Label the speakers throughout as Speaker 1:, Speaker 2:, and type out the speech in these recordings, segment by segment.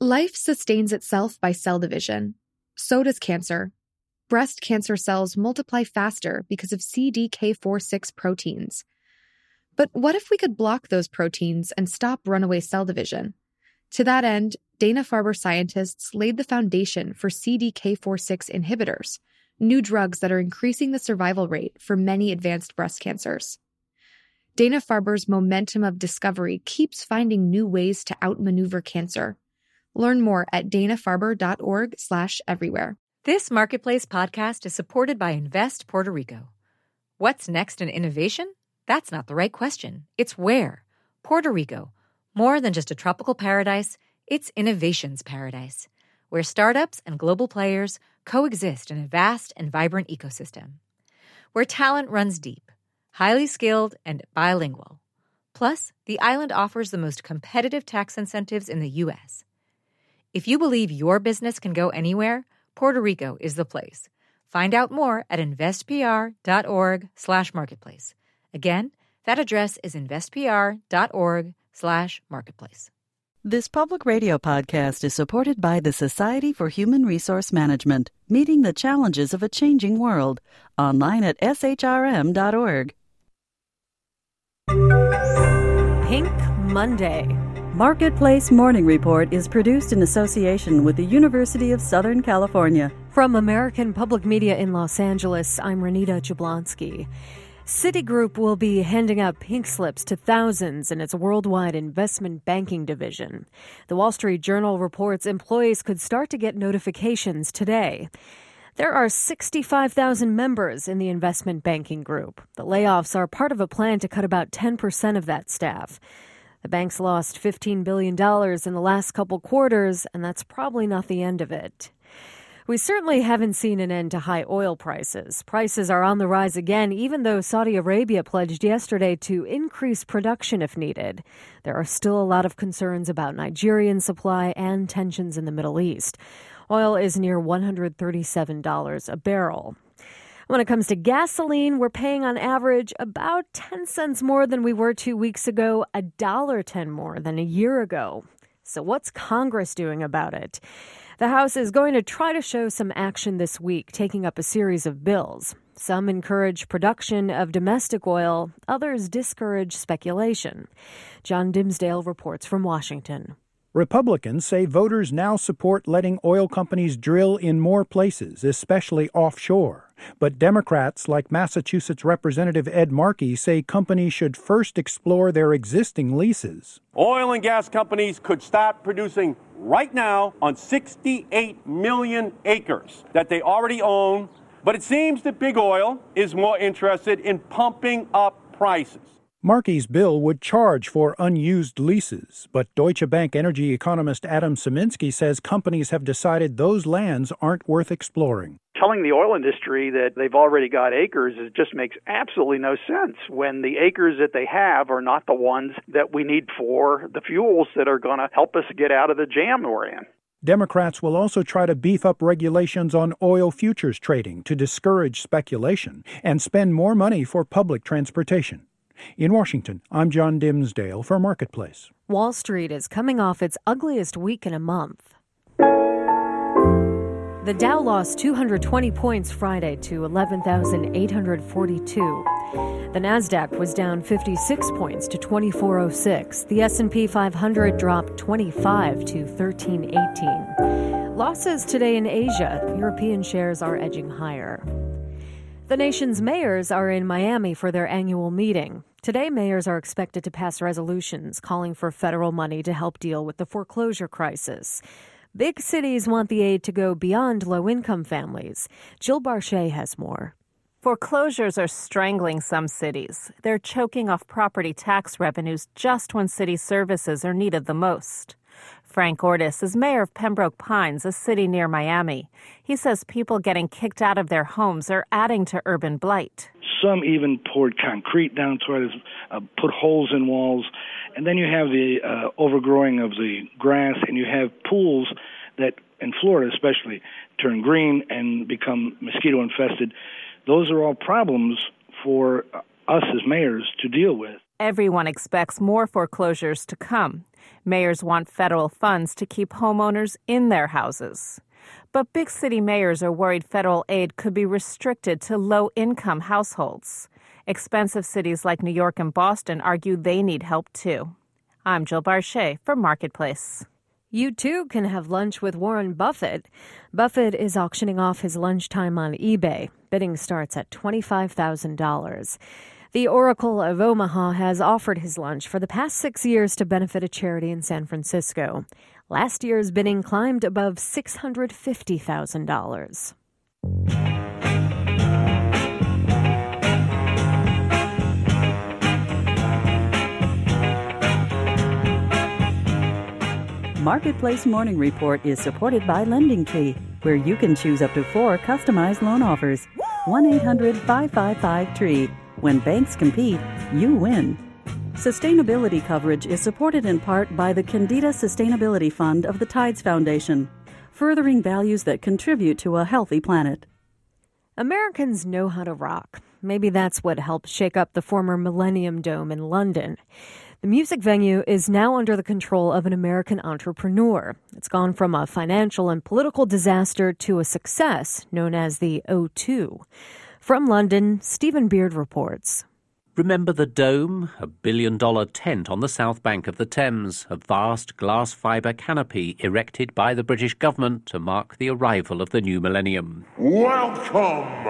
Speaker 1: Life sustains itself by cell division. So does cancer. Breast cancer cells multiply faster because of CDK4/6 proteins. But what if we could block those proteins and stop runaway cell division? To that end, Dana-Farber scientists laid the foundation for CDK4/6 inhibitors, new drugs that are increasing the survival rate for many advanced breast cancers. Dana-Farber's momentum of discovery keeps finding new ways to outmaneuver cancer. Learn more at danafarber.org/everywhere.
Speaker 2: This Marketplace podcast is supported by Invest Puerto Rico. What's next in innovation? That's not the right question. It's where. Puerto Rico. More than just a tropical paradise, it's innovation's paradise, where startups and global players coexist in a vast and vibrant ecosystem. Where talent runs deep, highly skilled, and bilingual. Plus, the island offers the most competitive tax incentives in the U.S. If you believe your business can go anywhere, Puerto Rico is the place. Find out more at investpr.org/marketplace. Again, that address is investpr.org/marketplace.
Speaker 3: This public radio podcast is supported by the Society for Human Resource Management, meeting the challenges of a changing world. Online at shrm.org.
Speaker 4: Pink Monday.
Speaker 3: Marketplace Morning Report is produced in association with the University of Southern California.
Speaker 4: From American Public Media in Los Angeles, I'm Renita Jablonski. Citigroup will be handing out pink slips to thousands in its worldwide investment banking division. The Wall Street Journal reports employees could start to get notifications today. There are 65,000 members in the investment banking group. The layoffs are part of a plan to cut about 10% of that staff. The bank's lost $15 billion in the last couple quarters, and that's probably not the end of it. We certainly haven't seen an end to high oil prices. Prices are on the rise again, even though Saudi Arabia pledged yesterday to increase production if needed. There are still a lot of concerns about Nigerian supply and tensions in the Middle East. Oil is near $137 a barrel. When it comes to gasoline, we're paying on average about 10 cents more than we were 2 weeks ago, $1.10 more than a year ago. So what's Congress doing about it? The House is going to try to show some action this week, taking up a series of bills. Some encourage production of domestic oil, others discourage speculation. John Dimsdale reports from Washington.
Speaker 5: Republicans say voters now support letting oil companies drill in more places, especially offshore. But Democrats, like Massachusetts Representative Ed Markey, say companies should first explore their existing leases.
Speaker 6: Oil and gas companies could start producing right now on 68 million acres that they already own. But it seems that big oil is more interested in pumping up prices.
Speaker 5: Markey's bill would charge for unused leases, but Deutsche Bank energy economist Adam Szyminski says companies have decided those lands aren't worth exploring.
Speaker 7: Telling the oil industry that they've already got acres, it just makes absolutely no sense when the acres that they have are not the ones that we need for the fuels that are going to help us get out of the jam we're in.
Speaker 5: Democrats will also try to beef up regulations on oil futures trading to discourage speculation and spend more money for public transportation. In Washington, I'm John Dimsdale for Marketplace.
Speaker 4: Wall Street is coming off its ugliest week in a month. The Dow lost 220 points Friday to 11,842. The Nasdaq was down 56 points to 2406. The S&P 500 dropped 25 to 1318. Losses today in Asia. European shares are edging higher. The nation's mayors are in Miami for their annual meeting. Today, mayors are expected to pass resolutions calling for federal money to help deal with the foreclosure crisis. Big cities want the aid to go beyond low-income families. Jill Barchet has more.
Speaker 8: Foreclosures are strangling some cities. They're choking off property tax revenues just when city services are needed the most. Frank Ortis is mayor of Pembroke Pines, a city near Miami. He says people getting kicked out of their homes are adding to urban blight.
Speaker 9: Some even poured concrete down to it, put holes in walls. And then you have the overgrowing of the grass, and you have pools that, in Florida especially, turn green and become mosquito-infested. Those are all problems for us as mayors to deal with.
Speaker 8: Everyone expects more foreclosures to come. Mayors want federal funds to keep homeowners in their houses. But big city mayors are worried federal aid could be restricted to low-income households. Expensive cities like New York and Boston argue they need help too. I'm Jill Barchet for Marketplace.
Speaker 4: You too can have lunch with Warren Buffett. Buffett is auctioning off his lunchtime on eBay. Bidding starts at $25,000. The Oracle of Omaha has offered his lunch for the past 6 years to benefit a charity in San Francisco. Last year's bidding climbed above $650,000.
Speaker 3: Marketplace Morning Report is supported by LendingTree, where you can choose up to 4 customized loan offers. 1-800-555-TREE. When banks compete, you win. Sustainability coverage is supported in part by the Candida Sustainability Fund of the Tides Foundation, furthering values that contribute to a healthy planet.
Speaker 4: Americans know how to rock. Maybe that's what helped shake up the former Millennium Dome in London. The music venue is now under the control of an American entrepreneur. It's gone from a financial and political disaster to a success known as the O2. From London, Stephen Beard reports.
Speaker 10: Remember the Dome? A $1 billion tent on the south bank of the Thames, a vast glass fibre canopy erected by the British government to mark the arrival of the new millennium.
Speaker 11: Welcome!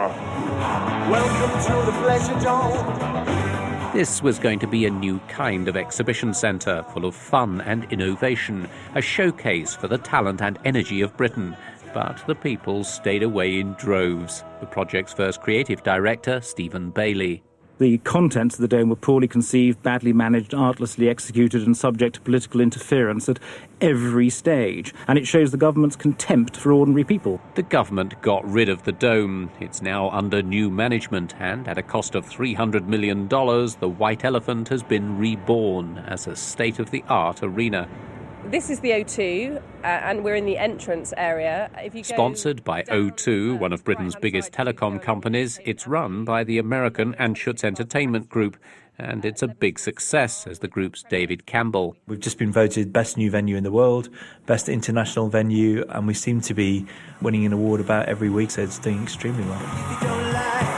Speaker 11: Welcome to the Pleasure Dome!
Speaker 10: This was going to be a new kind of exhibition centre, full of fun and innovation, a showcase for the talent and energy of Britain. But the people stayed away in droves. The project's first creative director, Stephen Bailey.
Speaker 12: The contents of the Dome were poorly conceived, badly managed, artlessly executed and subject to political interference at every stage. And it shows the government's contempt for ordinary people.
Speaker 10: The government got rid of the Dome. It's now under new management and, at a cost of $300 million, the White Elephant has been reborn as a state-of-the-art arena.
Speaker 13: This is the O2, and we're in the entrance area.
Speaker 10: Sponsored by O2, one of Britain's biggest telecom companies, it's run by the American Anschutz Entertainment Group, and it's a big success, says the group's David Campbell.
Speaker 14: We've just been voted best new venue in the world, best international venue, and we seem to be winning an award about every week, so it's doing extremely well.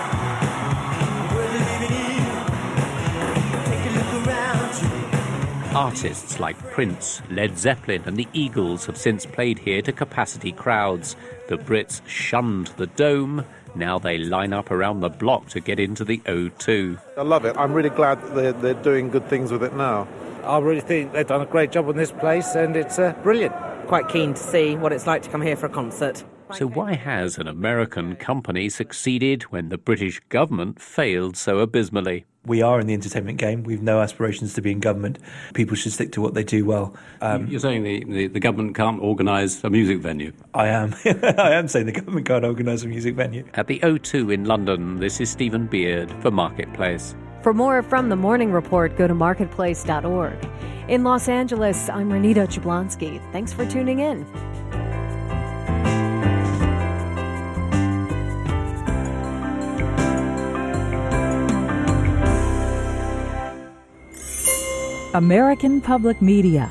Speaker 10: Artists like Prince, Led Zeppelin and the Eagles have since played here to capacity crowds. The Brits shunned the Dome. Now they line up around the block to get into the O2.
Speaker 15: I love it. I'm really glad that they're doing good things with it now.
Speaker 16: I really think they've done a great job on this place, and it's brilliant.
Speaker 17: Quite keen to see what it's like to come here for a concert.
Speaker 10: So why has an American company succeeded when the British government failed so abysmally?
Speaker 14: We are in the entertainment game. We've no aspirations to be in government. People should stick to what they do well.
Speaker 18: You're saying the government can't organise a music venue?
Speaker 14: I am. I am saying the government can't organise a music venue.
Speaker 10: At the O2 in London, this is Stephen Beard for Marketplace.
Speaker 4: For more from the Morning Report, go to marketplace.org. In Los Angeles, I'm Renita Jablonski. Thanks for tuning in.
Speaker 3: American Public Media.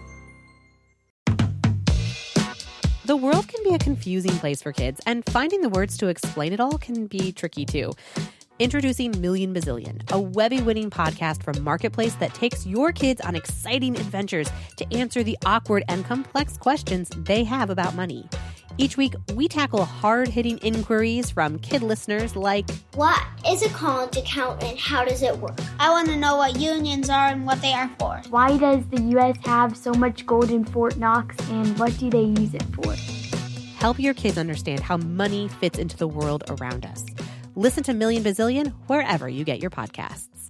Speaker 19: The world can be a confusing place for kids, and finding the words to explain it all can be tricky too. Introducing Million Bazillion, a Webby-winning podcast from Marketplace that takes your kids on exciting adventures to answer the awkward and complex questions they have about money. Each week, we tackle hard-hitting inquiries from kid listeners like,
Speaker 20: what is a college account and how does it work? I want to know what unions are and what they are for.
Speaker 21: Why does the U.S. have so much gold in Fort Knox and what do they use it for?
Speaker 19: Help your kids understand how money fits into the world around us. Listen to Million Bazillion wherever you get your podcasts.